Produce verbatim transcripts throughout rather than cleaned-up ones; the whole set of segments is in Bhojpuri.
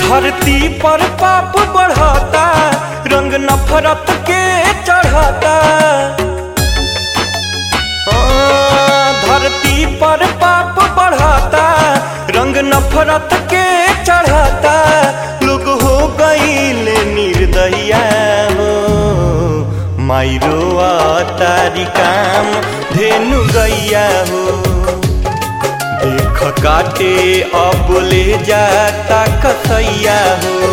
धरती पर पाप बढ़ता, रंग नफरत के चढ़ाता। धरती पर पाप बढ़ाता, रंग नफरत के चढ़ाता। लोग हो गईल निर्दयिया हो, मायरो तारी काम धेनु गैया हो। देख काटे अब ले जाता कसैया हो।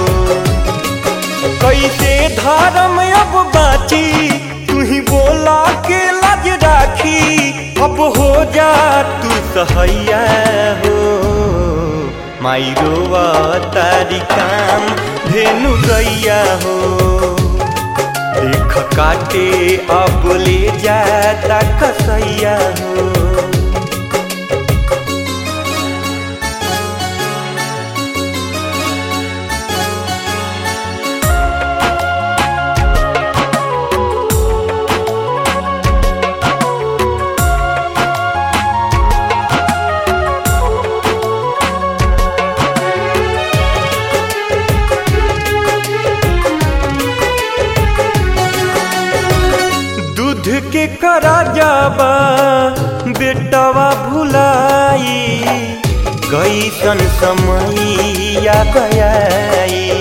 कैसे धर्म अब बाची, तू ही बोला के लाज राखी। अब हो जा तू सहैया हो, मायरो तारी काम धेनु गैया हो। देख काटे अब ले जाता कसैया हो। के करा जाबा बेटवा भुलाई, कैसन समैया गयाई।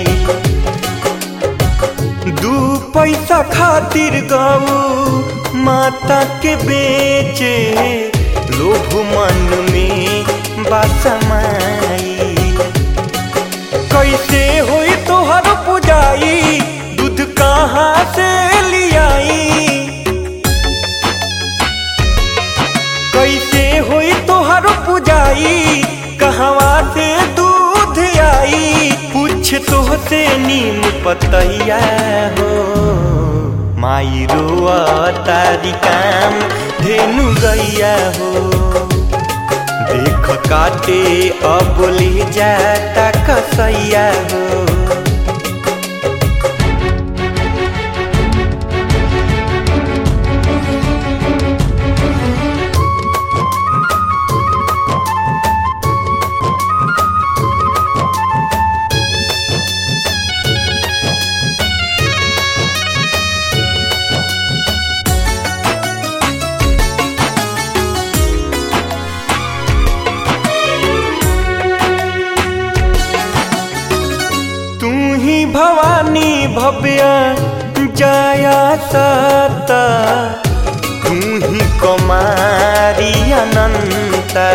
दू पैसा खातिर गऊ माता के बेचे, लोभ मन में बसमाई। कैसे होई तोहर पुजाई, दूध कहाँ से लियाई। कैसे होई तोहर पुजाई, कहवा से दूध आई। पूछ तोहसे नीम पतैया हो, मायरो तारी काम धेनु गैया हो। देख काटे अब ले जाता कसैया हो। भवानी भव्य जया सता, तू ही कुमारी अनंता।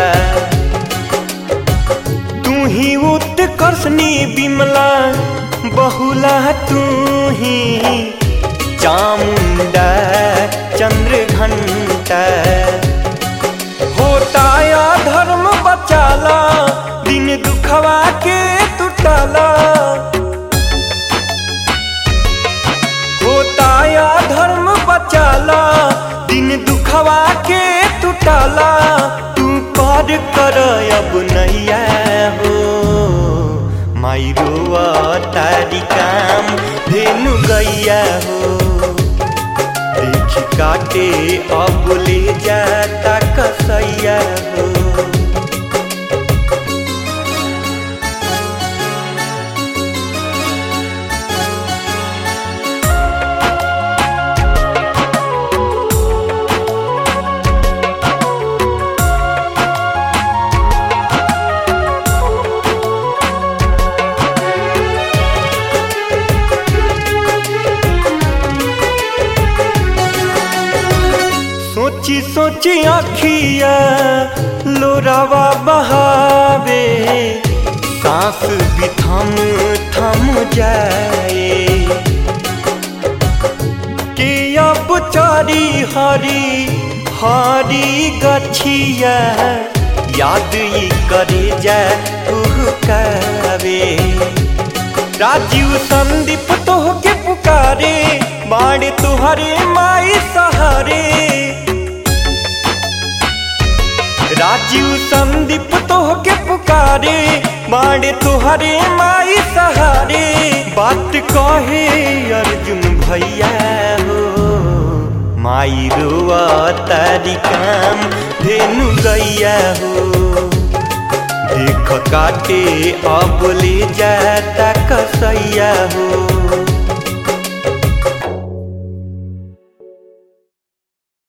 तू ही उत्कर्षणी विमला बहुला, तू ही चामुंडा चंद्रघंटा। होता या धर्म बचाला, दिन दुखवा के टूटाला। होताया धर्म बचाला, दिन दुखवा के टूटाला। तू पार कर अब नैया हो, मायरो तारी काम धेनु गैया हो। देख काटे अब ले जाता कसैया हो। सोची सोची आखिया लोरावा बहावे, सांस भी थम थम जाए। कि अब चारी हरी हरी गछिया, याद ही करे जा कहवे। राजीव संदीप तोह के पुकारे, बाड़े तुहरे माई सहारे। राजीव संदीप तोह के पुकारे, बाड़े तुहरे माई सहारे। बात कहे अर्जुन भैया हो, मायरो तारी काम धेनु गैया हो। देख काटे अब ले जाता कसैया हो।